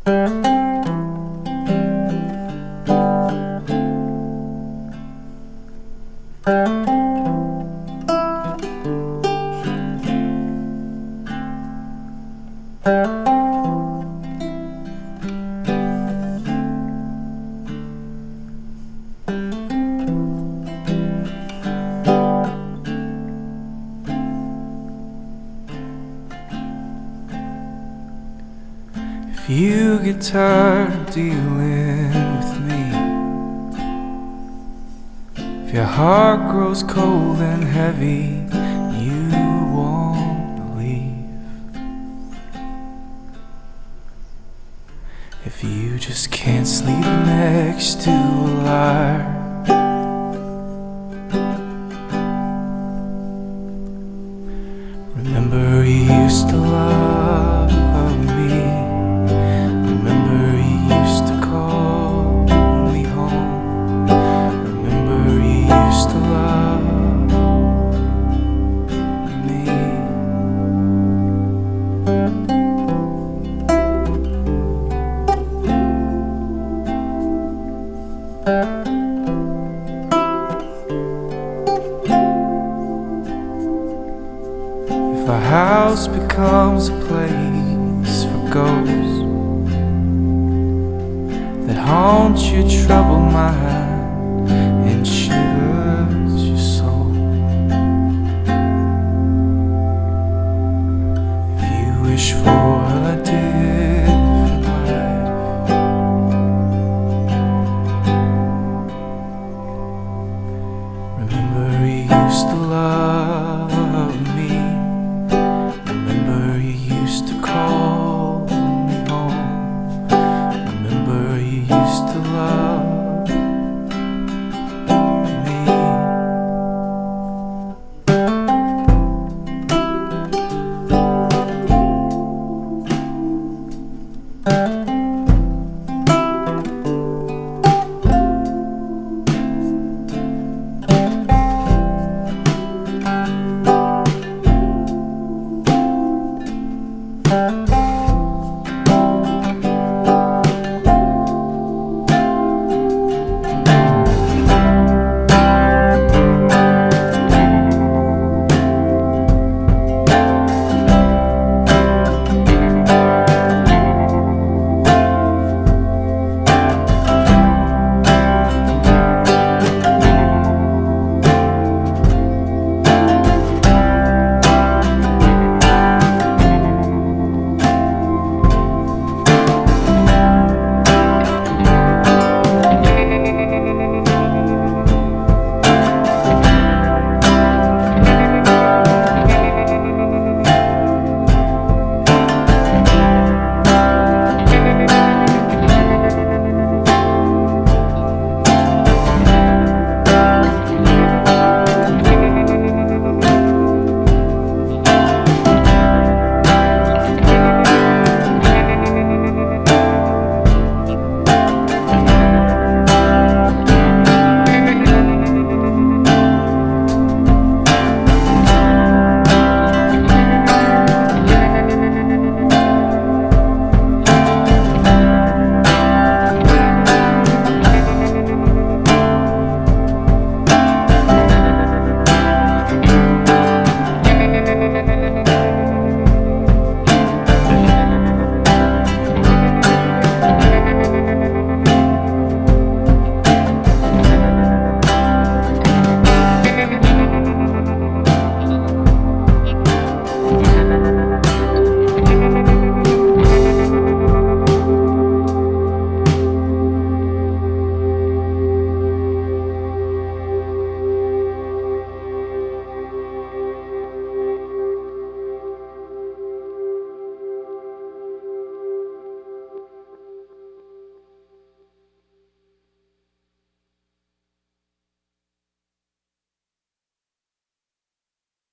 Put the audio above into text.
If you get tired of dealing with me, if your heart grows cold and heavy, you won't leave. If you just can't sleep next to a liar, remember you used to love me. Remember you used to call me home. Remember you used to love me. If a house becomes a place for ghosts that haunts your troubled mind and shivers your soul, if you wish for a different life, remember you used to love me. Remember you used to call me home. Remember you used to love me.